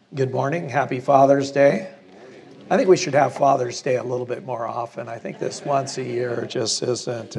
Good morning. Happy Father's Day. I think we should have Father's Day a little bit more often. I think this once a year just isn't.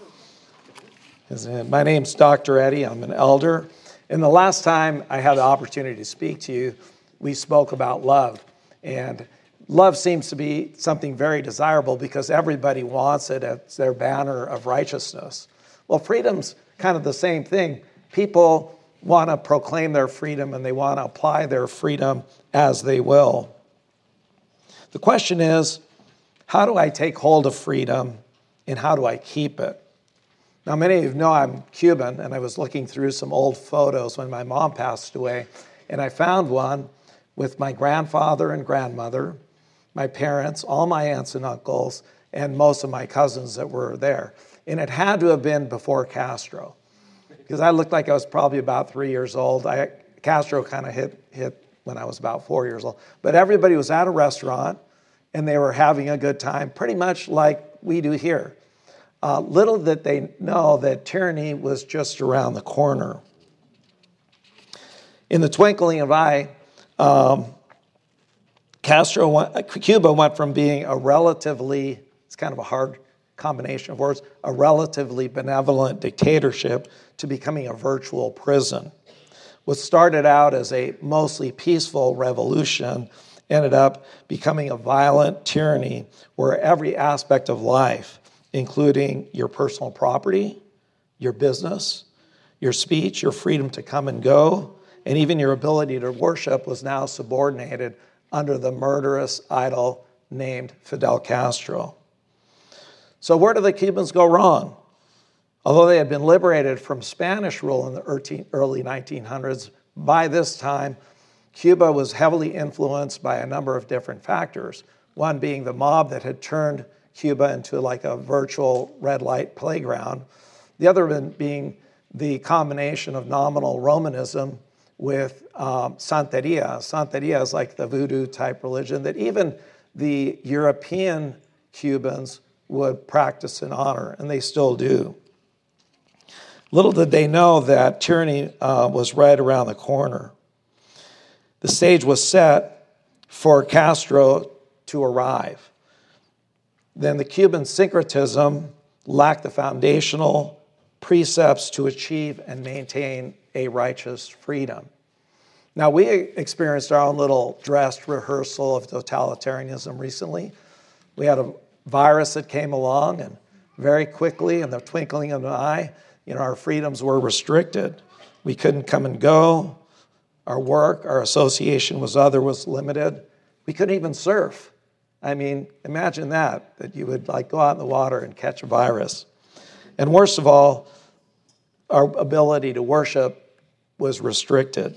My name's Dr. Eddie. I'm an elder. And the last time I had the opportunity to speak to you, we spoke about love. And love seems to be something very desirable because everybody wants it as their banner of righteousness. Well, freedom's kind of the same thing. People want to proclaim their freedom and they want to apply their freedom as they will. The question is, how do I take hold of freedom and how do I keep it? Now, many of you know I'm Cuban, and I was looking through some old photos when my mom passed away, and I found one with my grandfather and grandmother, my parents, all my aunts and uncles, and most of my cousins that were there. And it had to have been before Castro, because I looked like I was probably about 3 years old. Castro kind of hit when I was about 4 years old. But everybody was at a restaurant, and they were having a good time, pretty much like we do here. Little did they know that tyranny was just around the corner. In the twinkling of an eye, Cuba went from being a relatively, it's kind of a hard combination of words, a relatively benevolent dictatorship to becoming a virtual prison. What started out as a mostly peaceful revolution ended up becoming a violent tyranny where every aspect of life, including your personal property, your business, your speech, your freedom to come and go, and even your ability to worship was now subordinated under the murderous idol named Fidel Castro. So where did the Cubans go wrong? Although they had been liberated from Spanish rule in the early 1900s, by this time, Cuba was heavily influenced by a number of different factors, one being the mob that had turned Cuba into like a virtual red light playground, the other being the combination of nominal Romanism with Santeria. Santeria is like the voodoo type religion that even the European Cubans would practice and honor, and they still do. Little did they know that tyranny was right around the corner. The stage was set for Castro to arrive. Then the Cuban syncretism lacked the foundational precepts to achieve and maintain a righteous freedom. Now, we experienced our own little dress rehearsal of totalitarianism recently. We had a virus that came along, and very quickly, in the twinkling of an eye, our freedoms were restricted. We couldn't come and go. Our work, our association was limited. We couldn't even surf. I mean, imagine that you would go out in the water and catch a virus. And worst of all, our ability to worship was restricted.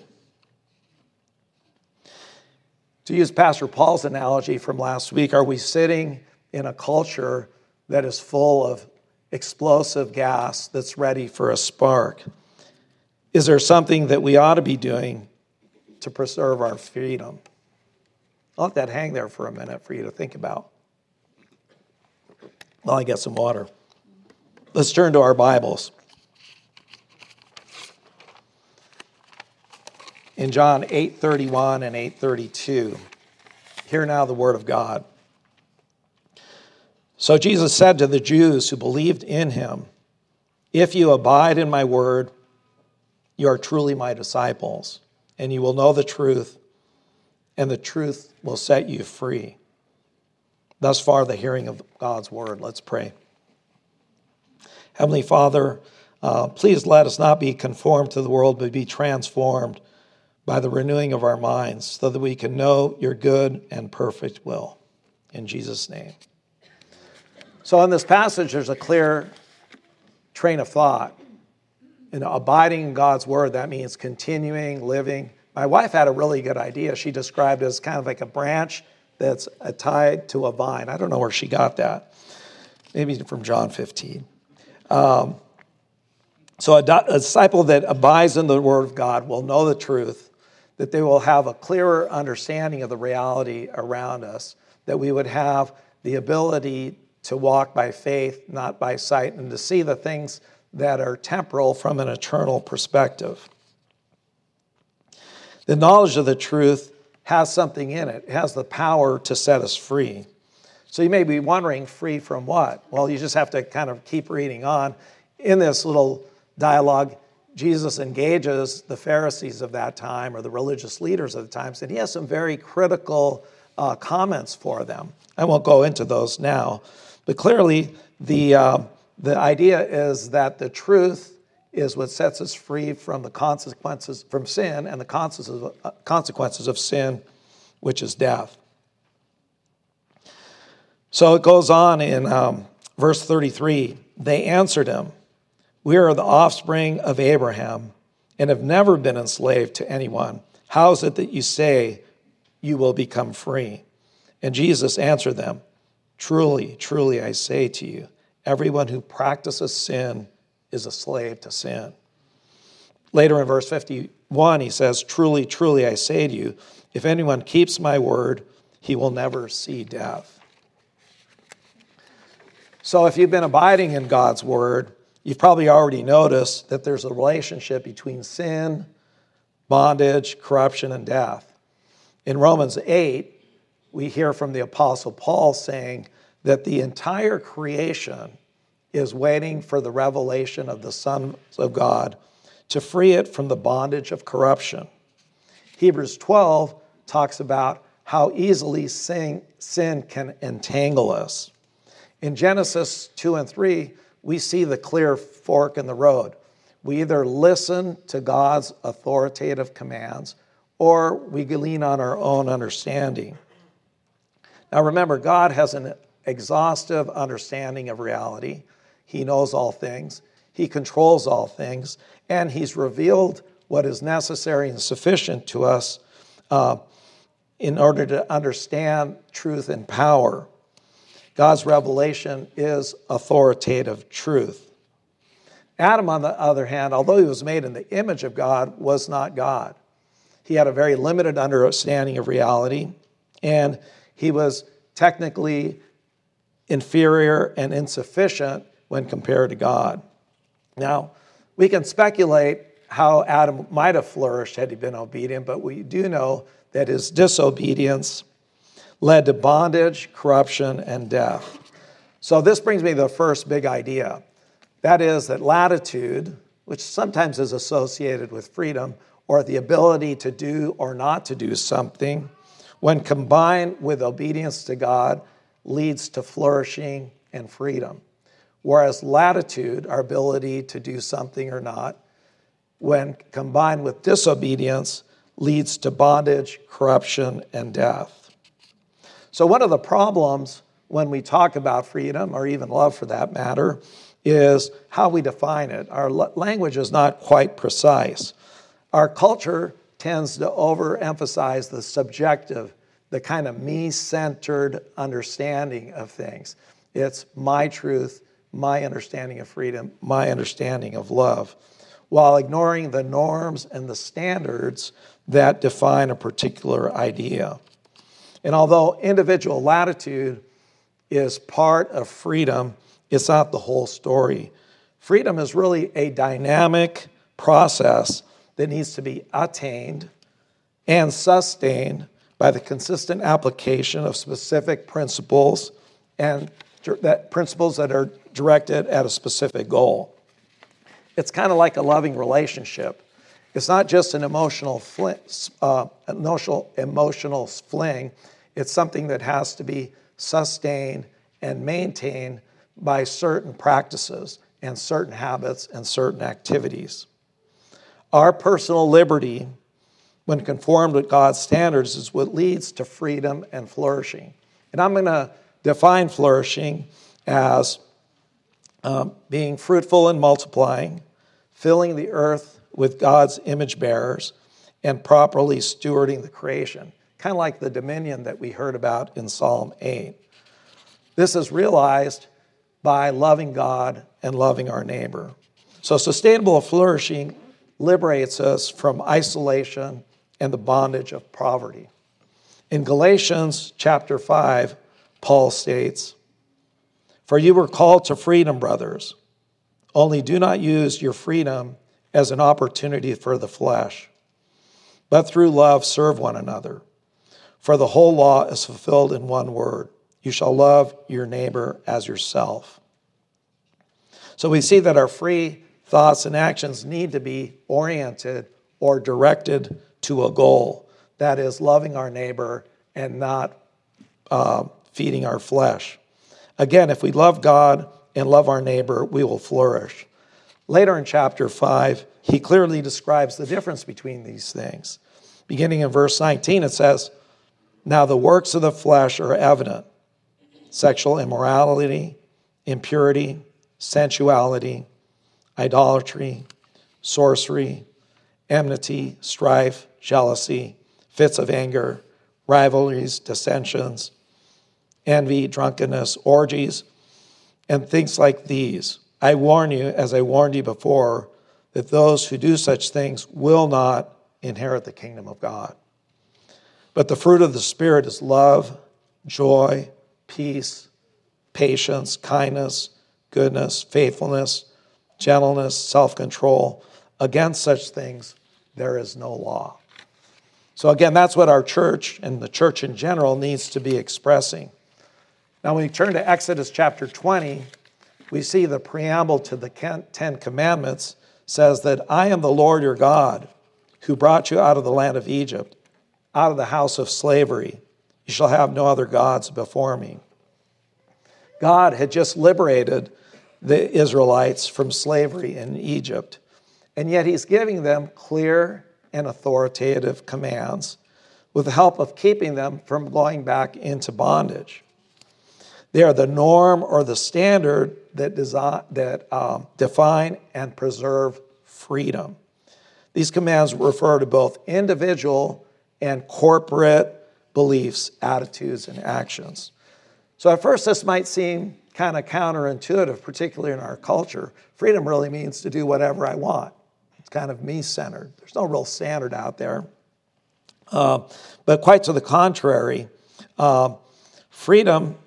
To use Pastor Paul's analogy from last week, are we sitting in a culture that is full of explosive gas that's ready for a spark? Is there something that we ought to be doing to preserve our freedom? I'll let that hang there for a minute for you to think about while I get some water. Let's turn to our Bibles. In John 8:31 and 8:32, hear now the word of God. So Jesus said to the Jews who believed in him, "If you abide in my word, you are truly my disciples, and you will know the truth, and the truth will set you free." Thus far, the hearing of God's word. Let's pray. Heavenly Father, please let us not be conformed to the world, but be transformed by the renewing of our minds so that we can know your good and perfect will. In Jesus' name. So in this passage, there's a clear train of thought. Abiding in God's word, that means continuing, living. My wife had a really good idea. She described it as kind of like a branch that's tied to a vine. I don't know where she got that. Maybe from John 15. So a disciple that abides in the word of God will know the truth, that they will have a clearer understanding of the reality around us, that we would have the ability to walk by faith, not by sight, and to see the things that are temporal from an eternal perspective. The knowledge of the truth has something in it. It has the power to set us free. So you may be wondering, free from what? Well, you just have to kind of keep reading on. In this little dialogue, Jesus engages the Pharisees of that time, or the religious leaders of the time, and he has some very critical comments for them. I won't go into those now, but clearly the idea is that the truth is what sets us free from the consequences, from sin, and the consequences of sin, which is death. So it goes on in verse 33. They answered him, "We are the offspring of Abraham and have never been enslaved to anyone. How is it that you say you will become free?" And Jesus answered them, "Truly, truly, I say to you, everyone who practices sin is a slave to sin." Later in verse 51, he says, "Truly, truly, I say to you, if anyone keeps my word, he will never see death." So if you've been abiding in God's word, you've probably already noticed that there's a relationship between sin, bondage, corruption, and death. In Romans 8, we hear from the Apostle Paul saying that the entire creation is waiting for the revelation of the sons of God to free it from the bondage of corruption. Hebrews 12 talks about how easily sin can entangle us. In Genesis 2 and 3, we see the clear fork in the road. We either listen to God's authoritative commands or we lean on our own understanding. Now remember, God has an exhaustive understanding of reality. He knows all things. He controls all things. And he's revealed what is necessary and sufficient to us in order to understand truth and power. God's revelation is authoritative truth. Adam, on the other hand, although he was made in the image of God, was not God. He had a very limited understanding of reality, and he was technically inferior and insufficient when compared to God. Now, we can speculate how Adam might have flourished had he been obedient, but we do know that his disobedience led to bondage, corruption, and death. So this brings me to the first big idea. That is that latitude, which sometimes is associated with freedom, or the ability to do or not to do something, when combined with obedience to God, leads to flourishing and freedom. Whereas latitude, our ability to do something or not, when combined with disobedience, leads to bondage, corruption, and death. So one of the problems when we talk about freedom, or even love for that matter, is how we define it. Our language is not quite precise. Our culture tends to overemphasize the subjective, the kind of me-centered understanding of things. It's my truth, my understanding of freedom, my understanding of love, while ignoring the norms and the standards that define a particular idea. And although individual latitude is part of freedom, it's not the whole story. Freedom is really a dynamic process that needs to be attained and sustained by the consistent application of specific principles and principles that are directed at a specific goal. It's kind of like a loving relationship. It's not just an emotional fling. It's something that has to be sustained and maintained by certain practices and certain habits and certain activities. Our personal liberty, when conformed with God's standards, is what leads to freedom and flourishing. And I'm going to define flourishing as being fruitful and multiplying, filling the earth with God's image bearers, and properly stewarding the creation, kind of like the dominion that we heard about in Psalm 8. This is realized by loving God and loving our neighbor. So sustainable flourishing liberates us from isolation and the bondage of poverty. In Galatians chapter 5, Paul states, "For you were called to freedom, brothers. Only do not use your freedom as an opportunity for the flesh, but through love serve one another. For the whole law is fulfilled in one word: you shall love your neighbor as yourself. So we see that our free thoughts and actions need to be oriented or directed to a goal. That is, loving our neighbor and not feeding our flesh. Again, if we love God and love our neighbor, we will flourish. Later in chapter 5, he clearly describes the difference between these things. Beginning in verse 19, it says, "Now the works of the flesh are evident: sexual immorality, impurity, sensuality, idolatry, sorcery, enmity, strife, jealousy, fits of anger, rivalries, dissensions, envy, drunkenness, orgies, and things like these. I warn you, as I warned you before, that those who do such things will not inherit the kingdom of God. But the fruit of the Spirit is love, joy, peace, patience, kindness, goodness, faithfulness, gentleness, self-control. Against such things there is no law." So again, that's what our church and the church in general needs to be expressing. Now, when we turn to Exodus chapter 20, we see the preamble to the 10 Commandments says that I am the Lord your God who brought you out of the land of Egypt, out of the house of slavery. You shall have no other gods before me. God had just liberated the Israelites from slavery in Egypt, and yet he's giving them clear and authoritative commands with the help of keeping them from going back into bondage. They are the norm or the standard that define and preserve freedom. These commands refer to both individual and corporate beliefs, attitudes, and actions. So at first this might seem kind of counterintuitive, particularly in our culture. Freedom really means to do whatever I want. It's kind of me-centered. There's no real standard out there. But quite to the contrary, freedom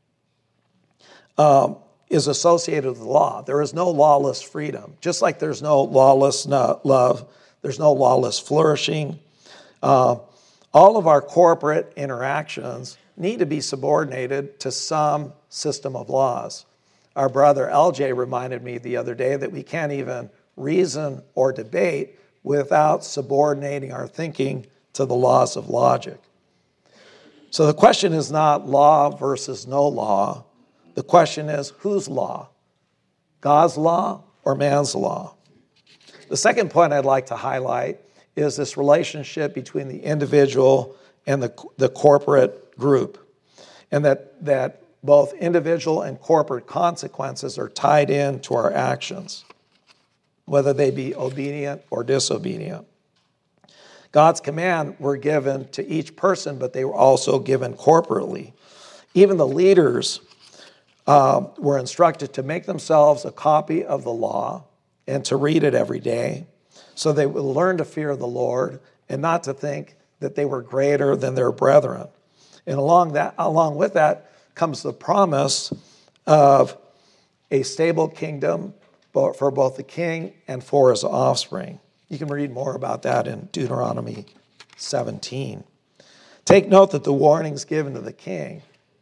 is associated with law. There is no lawless freedom. Just like there's no lawless love, there's no lawless flourishing. All of our corporate interactions need to be subordinated to some system of laws. Our brother LJ reminded me the other day that we can't even reason or debate without subordinating our thinking to the laws of logic. So the question is not law versus no law. The question is, whose law? God's law or man's law? The second point I'd like to highlight is this relationship between the individual and the corporate group, and that both individual and corporate consequences are tied in to our actions, whether they be obedient or disobedient. God's command were given to each person, but they were also given corporately. Even the leaders were instructed to make themselves a copy of the law and to read it every day, so they would learn to fear the Lord and not to think that they were greater than their brethren. And along with that comes the promise of a stable kingdom for both the king and for his offspring. You can read more about that in Deuteronomy 17. Take note that the warnings given to the king,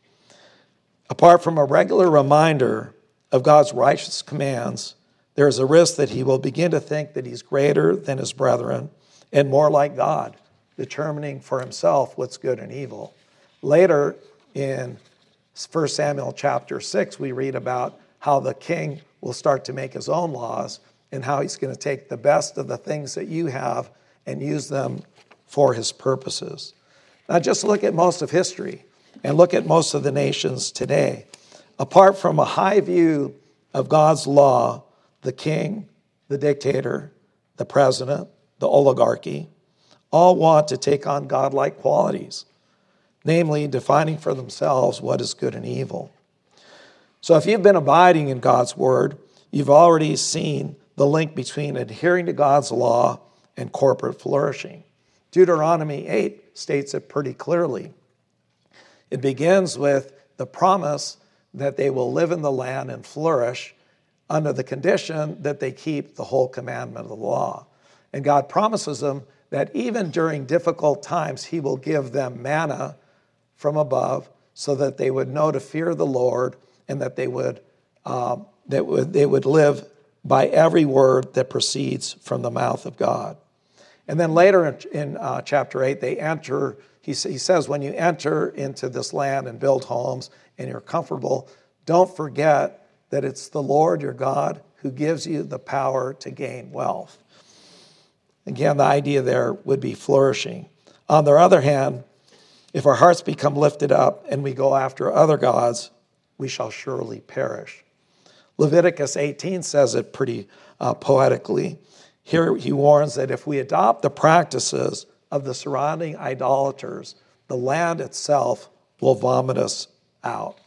apart from a regular reminder of God's righteous commands, there is a risk that he will begin to think that he's greater than his brethren and more like God, determining for himself what's good and evil. Later in 1 Samuel chapter 6, we read about how the king will start to make his own laws and how he's going to take the best of the things that you have and use them for his purposes. Now just look at most of history and look at most of the nations today. Apart from a high view of God's law, the king, the dictator, the president, the oligarchy, all want to take on godlike qualities, namely defining for themselves what is good and evil. So if you've been abiding in God's word, you've already seen the link between adhering to God's law and corporate flourishing. Deuteronomy 8 states it pretty clearly. It begins with the promise that they will live in the land and flourish under the condition that they keep the whole commandment of the law. And God promises them that even during difficult times, he will give them manna from above so that they would know to fear the Lord and that they would live by every word that proceeds from the mouth of God. And then later in chapter 8, they enter, he says, when you enter into this land and build homes and you're comfortable, don't forget that it's the Lord your God who gives you the power to gain wealth. Again, the idea there would be flourishing. On the other hand, if our hearts become lifted up and we go after other gods, we shall surely perish. Leviticus 18 says it pretty poetically. Here he warns that if we adopt the practices of the surrounding idolaters, the land itself will vomit us out.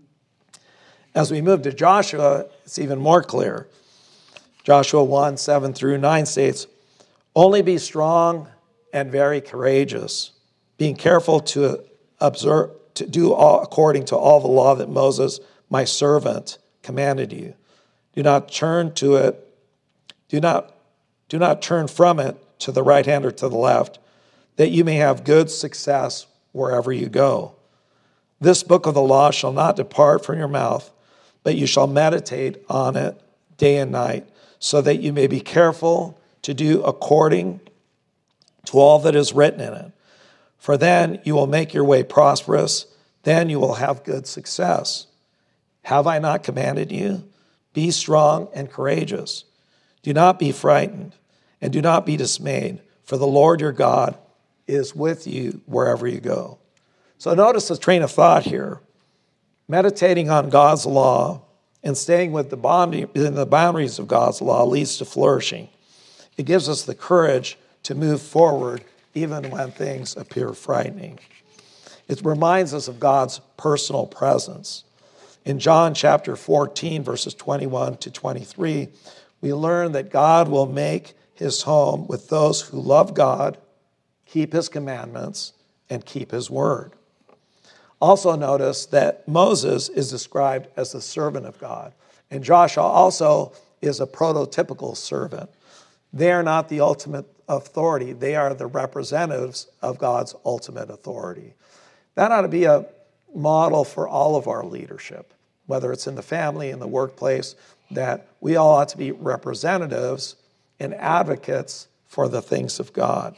As we move to Joshua, it's even more clear. Joshua 1, 7 through 9 states, only be strong and very courageous, being careful to observe, to do all according to all the law that Moses, my servant, commanded you. Do not turn to it. Do not turn from it to the right hand or to the left, that you may have good success wherever you go. This book of the law shall not depart from your mouth, but you shall meditate on it day and night, so that you may be careful to do according to all that is written in it. For then you will make your way prosperous, then you will have good success. Have I not commanded you? Be strong and courageous. Do not be frightened, and do not be dismayed, for the Lord your God is with you wherever you go. So notice the train of thought here. Meditating on God's law and staying within the boundaries of God's law leads to flourishing. It gives us the courage to move forward even when things appear frightening. It reminds us of God's personal presence. In John chapter 14, verses 21 to 23, we learn that God will make his home with those who love God, keep his commandments, and keep his word. Also notice that Moses is described as the servant of God, and Joshua also is a prototypical servant. They are not the ultimate authority. They are the representatives of God's ultimate authority. That ought to be a model for all of our leadership, whether it's in the family, in the workplace, that we all ought to be representatives and advocates for the things of God.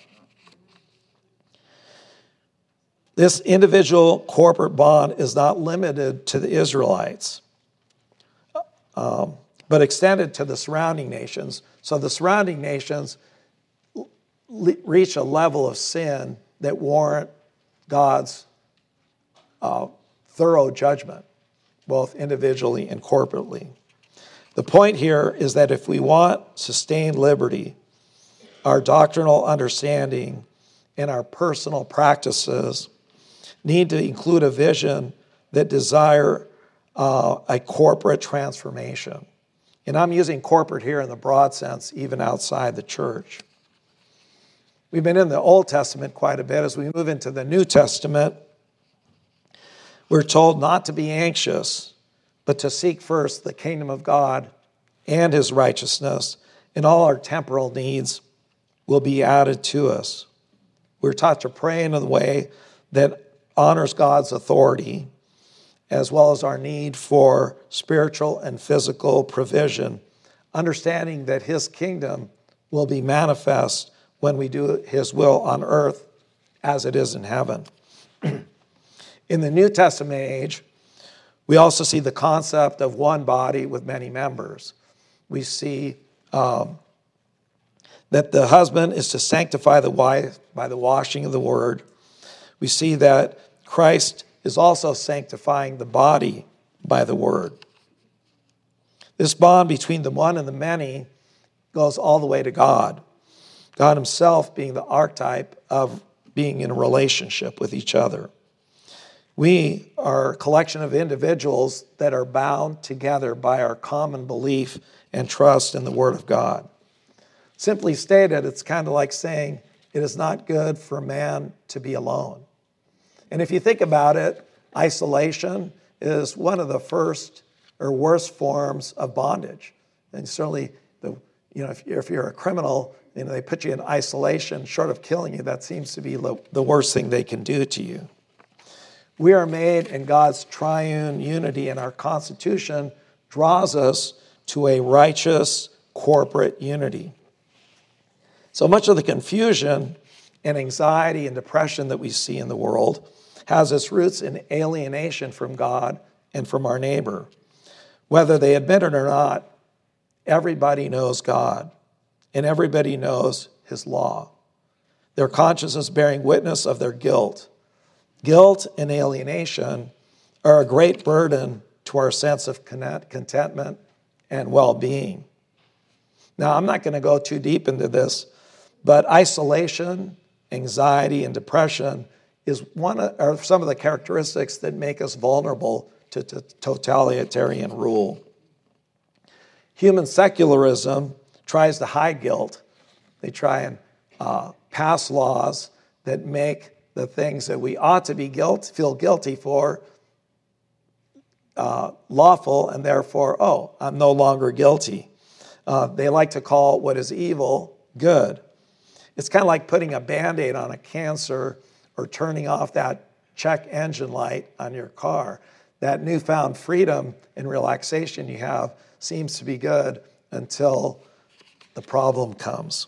This individual corporate bond is not limited to the Israelites, but extended to the surrounding nations. So the surrounding nations reach a level of sin that warrant God's thorough judgment, both individually and corporately. The point here is that if we want sustained liberty, our doctrinal understanding and our personal practices need to include a vision that desire a corporate transformation. And I'm using corporate here in the broad sense, even outside the church. We've been in the Old Testament quite a bit. As we move into the New Testament, we're told not to be anxious, but to seek first the kingdom of God and his righteousness, and all our temporal needs will be added to us. We're taught to pray in a way that honors God's authority, as well as our need for spiritual and physical provision, understanding that his kingdom will be manifest when we do his will on earth as it is in heaven. In the New Testament age, we also see the concept of one body with many members. We see that the husband is to sanctify the wife by the washing of the word. We see that Christ is also sanctifying the body by the word. This bond between the one and the many goes all the way to God. God himself being the archetype of being in a relationship with each other. We are a collection of individuals that are bound together by our common belief and trust in the Word of God. Simply stated, it's kind of like saying, it is not good for man to be alone. And if you think about it, isolation is one of the first or worst forms of bondage. And certainly if you're a criminal, they put you in isolation, short of killing you, that seems to be the worst thing they can do to you. We are made in God's triune unity, and our Constitution draws us to a righteous corporate unity. So much of the confusion and anxiety and depression that we see in the world has its roots in alienation from God and from our neighbor. Whether they admit it or not, everybody knows God, and everybody knows his law. Their conscience bearing witness of their guilt. Guilt and alienation are a great burden to our sense of contentment and well-being. Now, I'm not going to go too deep into this, but isolation, anxiety, and depression are some of the characteristics that make us vulnerable to totalitarian rule. Human secularism tries to hide guilt. They try and pass laws that make the things that we ought to feel guilty for lawful, and therefore, I'm no longer guilty. They like to call what is evil good. It's kind of like putting a Band-Aid on a cancer or turning off that check engine light on your car. That newfound freedom and relaxation you have seems to be good until the problem comes.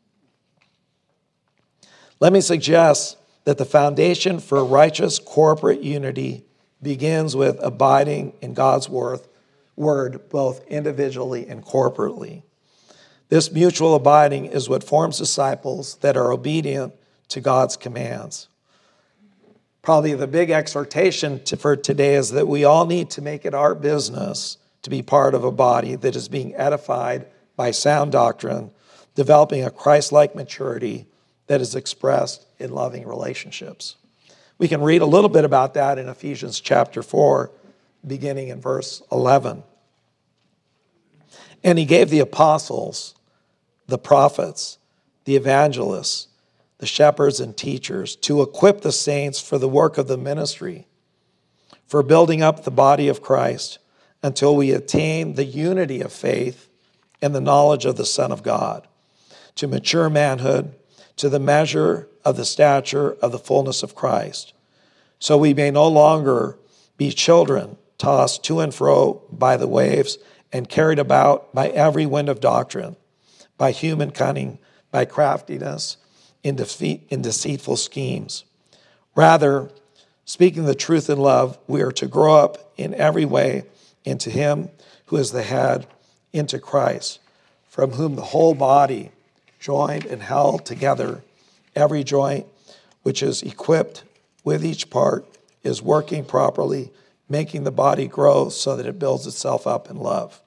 Let me suggest that the foundation for righteous corporate unity begins with abiding in God's word, both individually and corporately. This mutual abiding is what forms disciples that are obedient to God's commands. Probably the big exhortation for today is that we all need to make it our business to be part of a body that is being edified by sound doctrine, developing a Christ-like maturity that is expressed in loving relationships. We can read a little bit about that in Ephesians chapter 4, beginning in verse 11. And he gave the apostles, the prophets, the evangelists, the shepherds and teachers to equip the saints for the work of the ministry, for building up the body of Christ until we attain the unity of faith and the knowledge of the Son of God, to mature manhood, to the measure of the stature of the fullness of Christ, so we may no longer be children tossed to and fro by the waves and carried about by every wind of doctrine, by human cunning, by craftiness, in deceitful schemes. Rather, speaking the truth in love, we are to grow up in every way into him who is the head, into Christ, from whom the whole body, joined and held together, every joint which is equipped with each part, is working properly, making the body grow so that it builds itself up in love.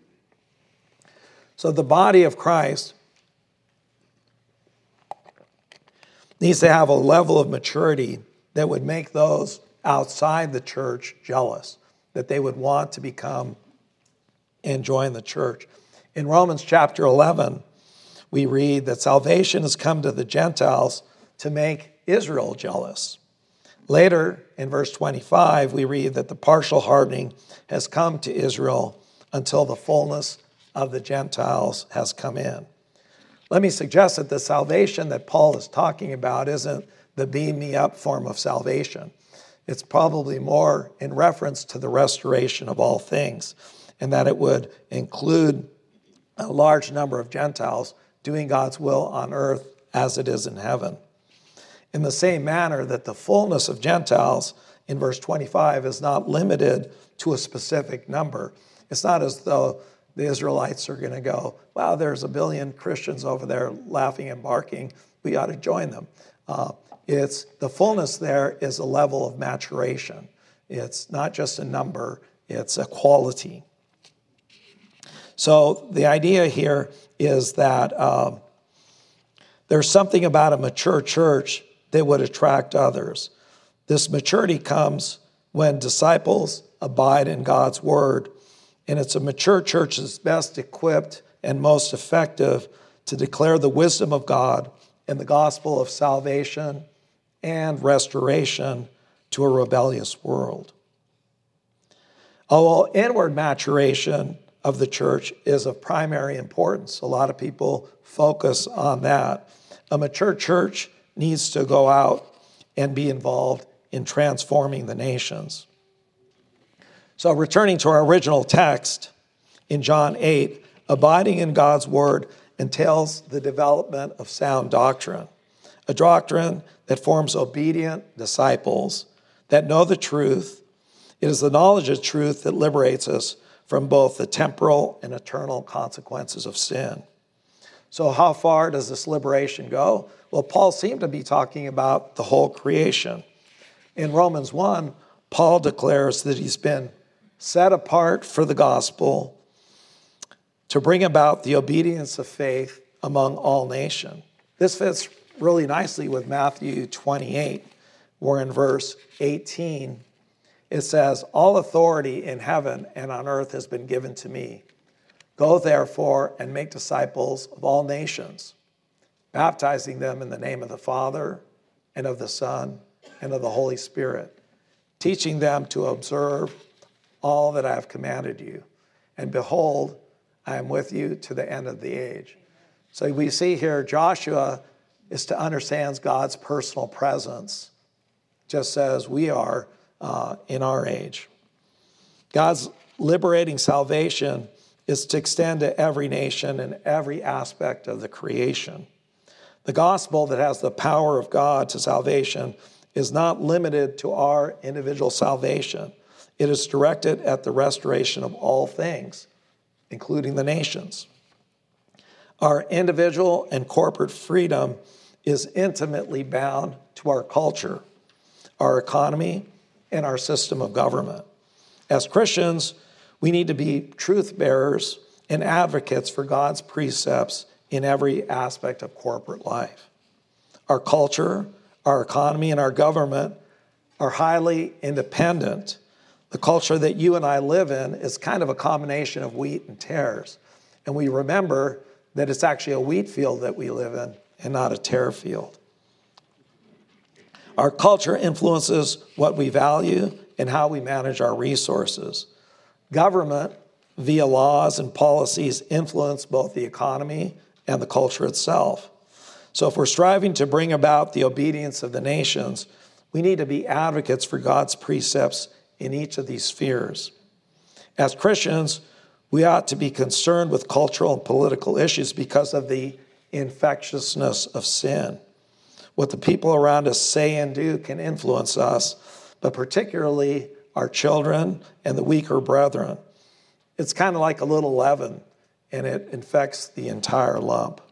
So the body of Christ needs to have a level of maturity that would make those outside the church jealous, that they would want to become and join the church. In Romans chapter 11, we read that salvation has come to the Gentiles to make Israel jealous. Later, in verse 25, we read that the partial hardening has come to Israel until the fullness of the Gentiles has come in. Let me suggest that the salvation that Paul is talking about isn't the beam me up form of salvation. It's probably more in reference to the restoration of all things, and that it would include a large number of Gentiles doing God's will on earth as it is in heaven. In the same manner that the fullness of Gentiles in verse 25 is not limited to a specific number. It's not as though the Israelites are going to go, wow, there's 1 billion Christians over there laughing and barking. We ought to join them. It's the fullness there is a level of maturation. It's not just a number, it's a quality. So the idea here is that there's something about a mature church that would attract others. This maturity comes when disciples abide in God's word, and it's a mature church that's best equipped and most effective to declare the wisdom of God and the gospel of salvation and restoration to a rebellious world. Although inward maturation of the church is of primary importance. A lot of people focus on that. A mature church needs to go out and be involved in transforming the nations. So returning to our original text in John 8, abiding in God's word entails the development of sound doctrine, a doctrine that forms obedient disciples that know the truth. It is the knowledge of truth that liberates us from both the temporal and eternal consequences of sin. So how far does this liberation go? Well, Paul seemed to be talking about the whole creation. In Romans 1, Paul declares that he's been set apart for the gospel to bring about the obedience of faith among all nations. This fits really nicely with Matthew 28, where in verse 18, it says, all authority in heaven and on earth has been given to me. Go therefore and make disciples of all nations, baptizing them in the name of the Father and of the Son and of the Holy Spirit, teaching them to observe all that I have commanded you. And behold, I am with you to the end of the age. So we see here Joshua is to understand God's personal presence, just as we are in our age. God's liberating salvation is to extend to every nation and every aspect of the creation. The gospel that has the power of God to salvation is not limited to our individual salvation. It is directed at the restoration of all things, including the nations. Our individual and corporate freedom is intimately bound to our culture, our economy, and our system of government. As Christians, we need to be truth bearers and advocates for God's precepts in every aspect of corporate life. Our culture, our economy, and our government are highly independent. The culture that you and I live in is kind of a combination of wheat and tares. And we remember that it's actually a wheat field that we live in and not a tare field. Our culture influences what we value and how we manage our resources. Government, via laws and policies, influence both the economy and the culture itself. So if we're striving to bring about the obedience of the nations, we need to be advocates for God's precepts in each of these spheres. As Christians, we ought to be concerned with cultural and political issues because of the infectiousness of sin. What the people around us say and do can influence us, but particularly our children and the weaker brethren. It's kind of like a little leaven, and it infects the entire lump.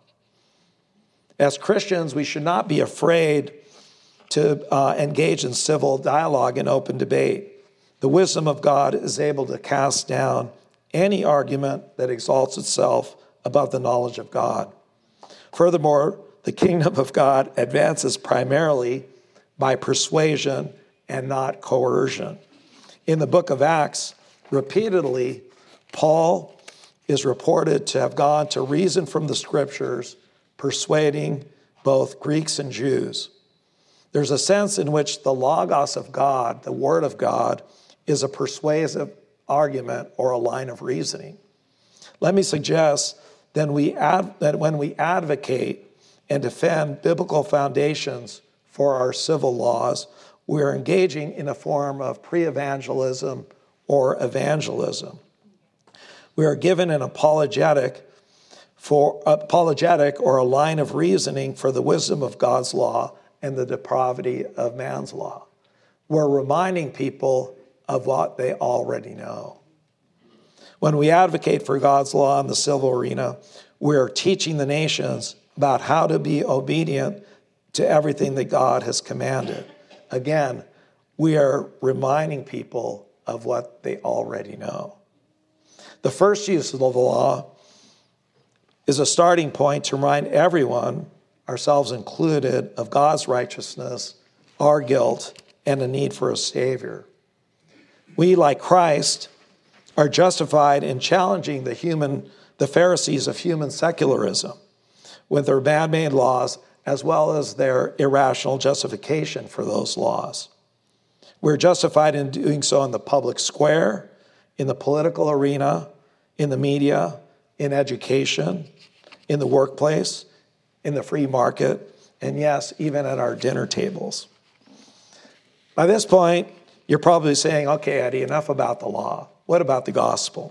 As Christians, we should not be afraid to engage in civil dialogue and open debate. The wisdom of God is able to cast down any argument that exalts itself above the knowledge of God. Furthermore, the kingdom of God advances primarily by persuasion and not coercion. In the book of Acts, repeatedly, Paul is reported to have gone to reason from the scriptures, persuading both Greeks and Jews. There's a sense in which the Logos of God, the Word of God, is a persuasive argument or a line of reasoning. Let me suggest that when we advocate and defend biblical foundations for our civil laws, we're engaging in a form of pre-evangelism or evangelism. We are given an apologetic or a line of reasoning for the wisdom of God's law and the depravity of man's law. We're reminding people of what they already know. When we advocate for God's law in the civil arena, we're teaching the nations about how to be obedient to everything that God has commanded. Again, we are reminding people of what they already know. The first use of the law is a starting point to remind everyone, ourselves included, of God's righteousness, our guilt, and the need for a Savior. We, like Christ, are justified in challenging the Pharisees of human secularism with their man-made laws, as well as their irrational justification for those laws. We're justified in doing so in the public square, in the political arena, in the media, in education, in the workplace, in the free market, and yes, even at our dinner tables. By this point, you're probably saying, okay, Eddie, enough about the law. What about the gospel?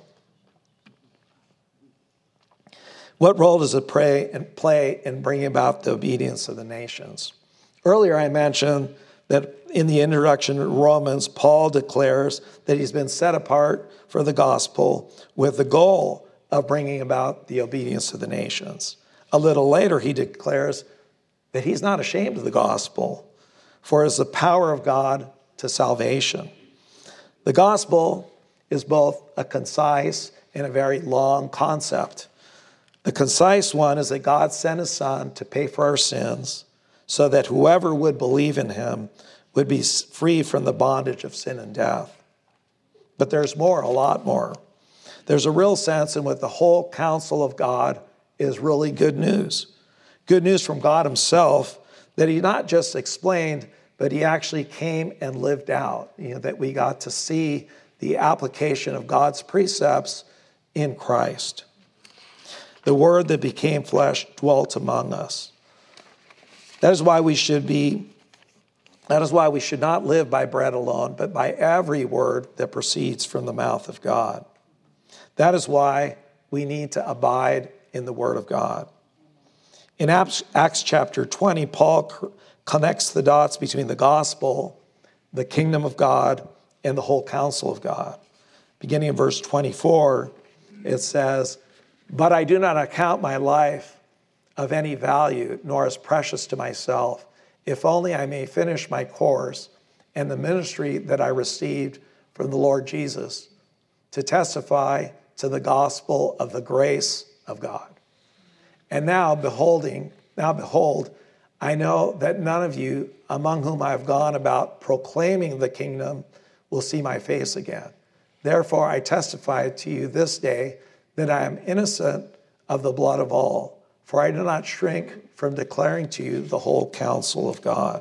What role does it play in bringing about the obedience of the nations? Earlier I mentioned that in the introduction to Romans, Paul declares that he's been set apart for the gospel with the goal of bringing about the obedience of the nations. A little later, he declares that he's not ashamed of the gospel, for it is the power of God to salvation. The gospel is both a concise and a very long concept. The concise one is that God sent his son to pay for our sins so that whoever would believe in him would be free from the bondage of sin and death. But there's more, a lot more. There's a real sense in which the whole counsel of God is really good news. Good news from God himself that he not just explained, but he actually came and lived out. That we got to see the application of God's precepts in Christ. The word that became flesh dwelt among us. That is why we should not live by bread alone, but by every word that proceeds from the mouth of God. That is why we need to abide in the word of God. In Acts chapter 20, Paul connects the dots between the gospel, the kingdom of God, and the whole counsel of God. Beginning in verse 24, it says, "But I do not account my life of any value, nor as precious to myself, if only I may finish my course and the ministry that I received from the Lord Jesus, to testify to the gospel of the grace of God. And now behold, I know that none of you among whom I have gone about proclaiming the kingdom will see my face again. Therefore I testify to you this day that I am innocent of the blood of all, for I do not shrink from declaring to you the whole counsel of God."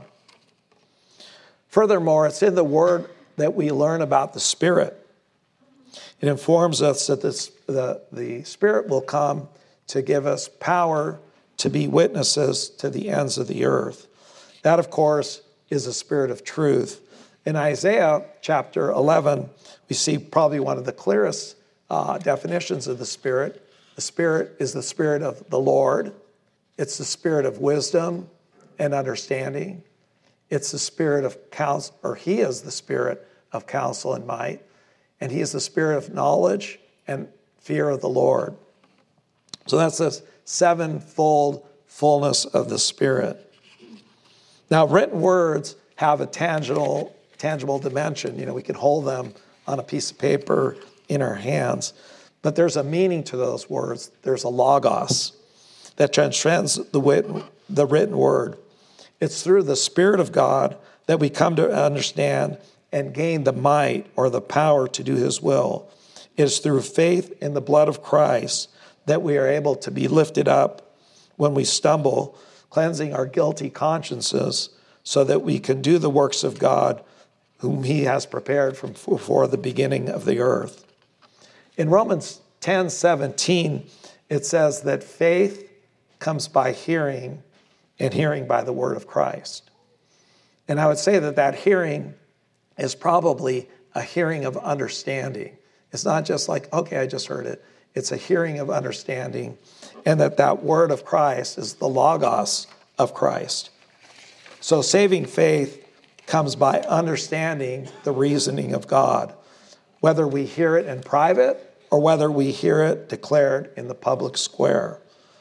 Furthermore, it's in the word that we learn about the Spirit. It informs us that the Spirit will come to give us power to be witnesses to the ends of the earth. That, of course, is a spirit of truth. In Isaiah chapter 11, we see probably one of the clearest definitions of the Spirit. The Spirit is the Spirit of the Lord. It's the Spirit of wisdom and understanding. It's the Spirit of counsel, or he is the Spirit of counsel and might. And he is the Spirit of knowledge and fear of the Lord. So that's this sevenfold fullness of the Spirit. Now, written words have a tangible dimension. We can hold them on a piece of paper in our hands. But there's a meaning to those words. There's a logos that transcends the written word. It's through the Spirit of God that we come to understand and gain the might or the power to do his will. It is through faith in the blood of Christ that we are able to be lifted up when we stumble, cleansing our guilty consciences so that we can do the works of God whom he has prepared from before the beginning of the earth. In Romans 10:17, it says that faith comes by hearing, and hearing by the word of Christ. And I would say that hearing is probably a hearing of understanding. It's not just like, okay, I just heard it. It's a hearing of understanding, and that word of Christ is the logos of Christ. So saving faith comes by understanding the reasoning of God, whether we hear it in private or whether we hear it declared in the public square.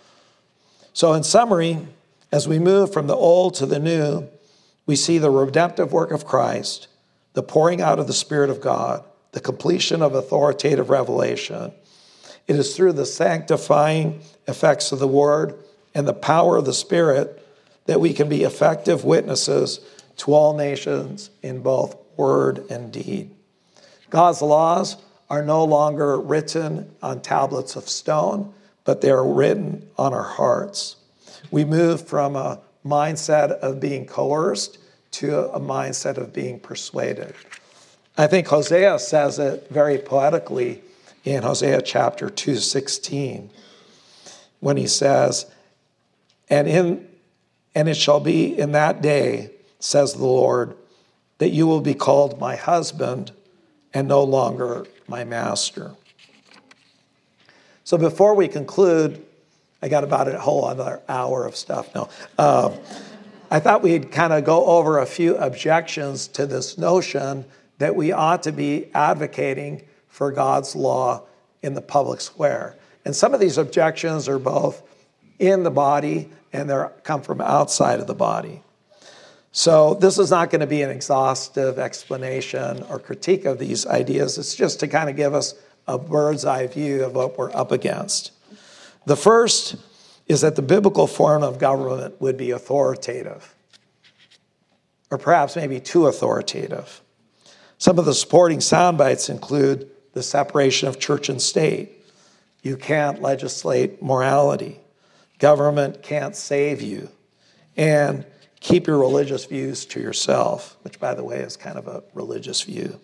So in summary, as we move from the old to the new, we see the redemptive work of Christ, the pouring out of the Spirit of God, the completion of authoritative revelation. It is through the sanctifying effects of the Word and the power of the Spirit that we can be effective witnesses to all nations in both word and deed. God's laws are no longer written on tablets of stone, but they are written on our hearts. We move from a mindset of being coerced to a mindset of being persuaded. I think Hosea says it very poetically in Hosea chapter 2:16, when he says, And it shall be in that day, says the Lord, that you will be called my husband and no longer my master. So before we conclude, I got about a whole other hour of stuff. No, I thought we'd kind of go over a few objections to this notion that we ought to be advocating for God's law in the public square. And some of these objections are both in the body and they come from outside of the body. So this is not going to be an exhaustive explanation or critique of these ideas. It's just to kind of give us a bird's eye view of what we're up against. The first is that the biblical form of government would be authoritative, or perhaps maybe too authoritative. Some of the supporting sound bites include the separation of church and state. You can't legislate morality. Government can't save you. And keep your religious views to yourself, which, by the way, is kind of a religious view.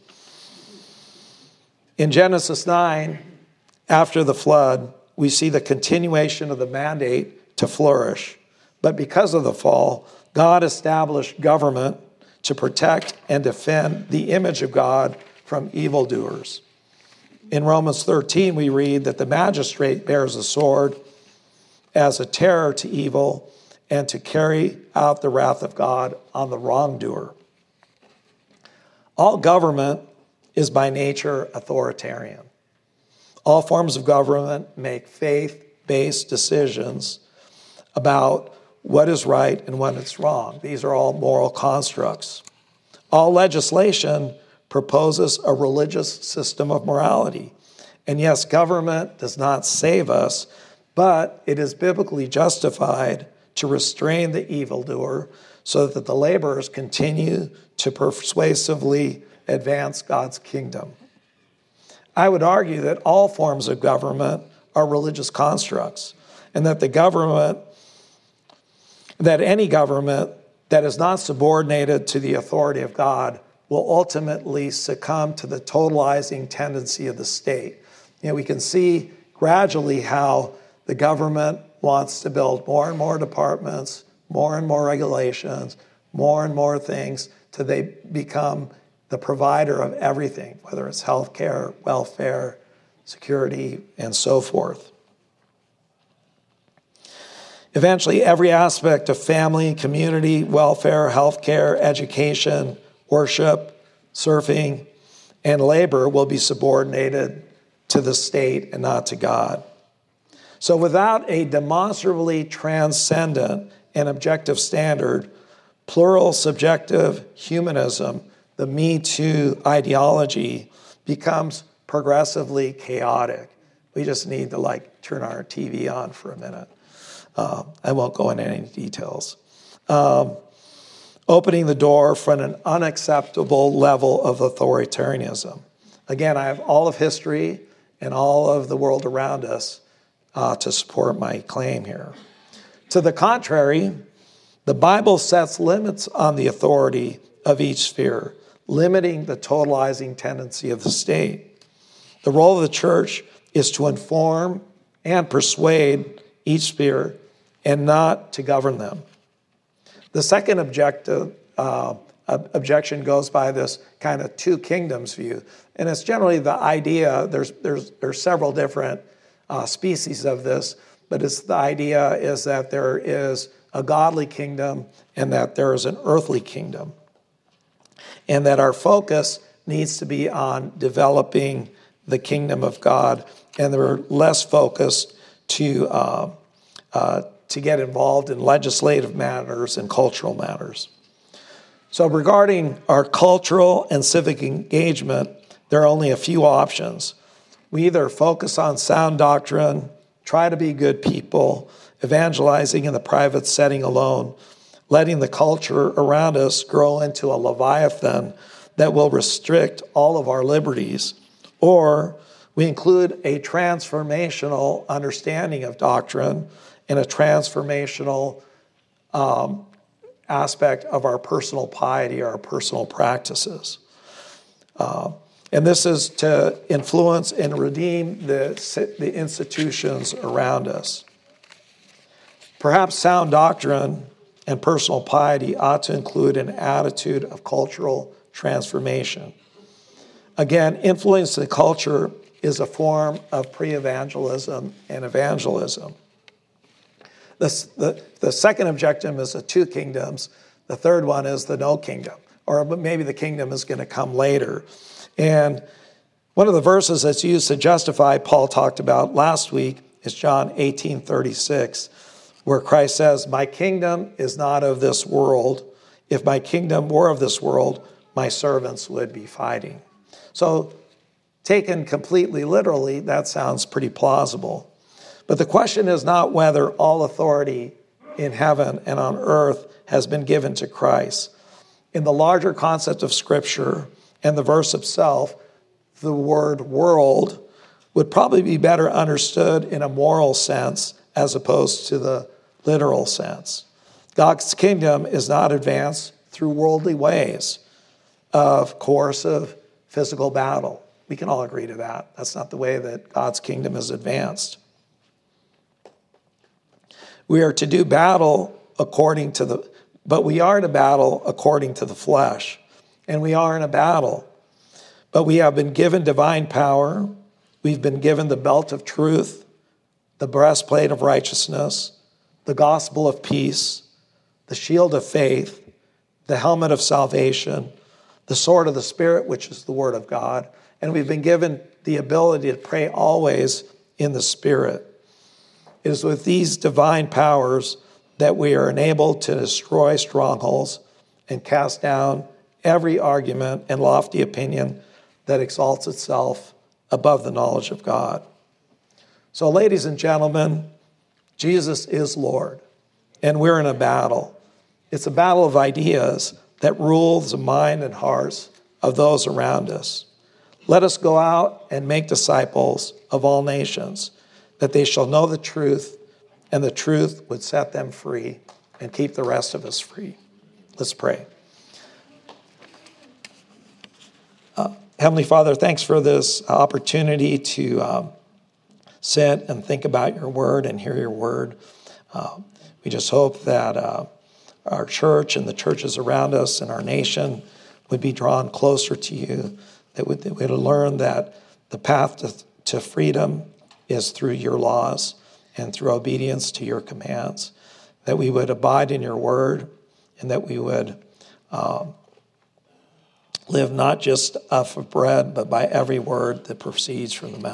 In Genesis 9, after the flood, we see the continuation of the mandate to flourish. But because of the fall, God established government to protect and defend the image of God from evildoers. In Romans 13, we read that the magistrate bears a sword as a terror to evil and to carry out the wrath of God on the wrongdoer. All government is by nature authoritarian. All forms of government make faith-based decisions about what is right and what is wrong. These are all moral constructs. All legislation proposes a religious system of morality. And yes, government does not save us, but it is biblically justified to restrain the evildoer so that the laborers continue to persuasively advance God's kingdom. I would argue that all forms of government are religious constructs, and that any government that is not subordinated to the authority of God will ultimately succumb to the totalizing tendency of the state. We can see gradually how the government wants to build more and more departments, more and more regulations, more and more things, till they become the provider of everything, whether it's healthcare, welfare, security, and so forth. Eventually, every aspect of family, community, welfare, healthcare, education, worship, surfing, and labor will be subordinated to the state and not to God. So without a demonstrably transcendent and objective standard, plural subjective humanism, the Me Too ideology, becomes progressively chaotic. We just need to turn our TV on for a minute. I won't go into any details. Opening the door for an unacceptable level of authoritarianism. Again, I have all of history and all of the world around us to support my claim here. To the contrary, the Bible sets limits on the authority of each sphere, limiting the totalizing tendency of the state. The role of the church is to inform and persuade each sphere and not to govern them. The second objection goes by this kind of two kingdoms view. And it's generally the idea, there's several different species of this, but it's the idea is that there is a godly kingdom and that there is an earthly kingdom. And that our focus needs to be on developing the kingdom of God, and we're less focused to get involved in legislative matters and cultural matters. So regarding our cultural and civic engagement, there are only a few options. We either focus on sound doctrine, try to be good people, evangelizing in the private setting alone, letting the culture around us grow into a leviathan that will restrict all of our liberties, or we include a transformational understanding of doctrine and a transformational aspect of our personal piety, our personal practices. And this is to influence and redeem the institutions around us. Perhaps sound doctrine and personal piety ought to include an attitude of cultural transformation. Again, influencing culture is a form of pre-evangelism and evangelism. The second objective is the two kingdoms. The third one is the no kingdom, or maybe the kingdom is going to come later. And one of the verses that's used to justify Paul talked about last week is John 18:36, where Christ says, "My kingdom is not of this world. If my kingdom were of this world, my servants would be fighting." So taken completely literally, that sounds pretty plausible. But the question is not whether all authority in heaven and on earth has been given to Christ. In the larger concept of Scripture and the verse itself, the word world would probably be better understood in a moral sense as opposed to the literal sense. God's kingdom is not advanced through worldly ways of coercive physical battle. We can all agree to that. That's not the way that God's kingdom is advanced. We are to do battle but we are to battle according to the flesh. And we are in a battle. But we have been given divine power. We've been given the belt of truth, the breastplate of righteousness, the gospel of peace, the shield of faith, the helmet of salvation, the sword of the Spirit, which is the word of God. And we've been given the ability to pray always in the Spirit. It is with these divine powers that we are enabled to destroy strongholds and cast down every argument and lofty opinion that exalts itself above the knowledge of God. So, ladies and gentlemen, Jesus is Lord, and we're in a battle. It's a battle of ideas that rules the mind and hearts of those around us. Let us go out and make disciples of all nations, that they shall know the truth, and the truth would set them free and keep the rest of us free. Let's pray. Heavenly Father, thanks for this opportunity to sit and think about your word and hear your word. We just hope that our church and the churches around us and our nation would be drawn closer to you, that we would learn that the path to freedom is through your laws and through obedience to your commands, that we would abide in your word, and that we would live not just off of bread, but by every word that proceeds from the mouth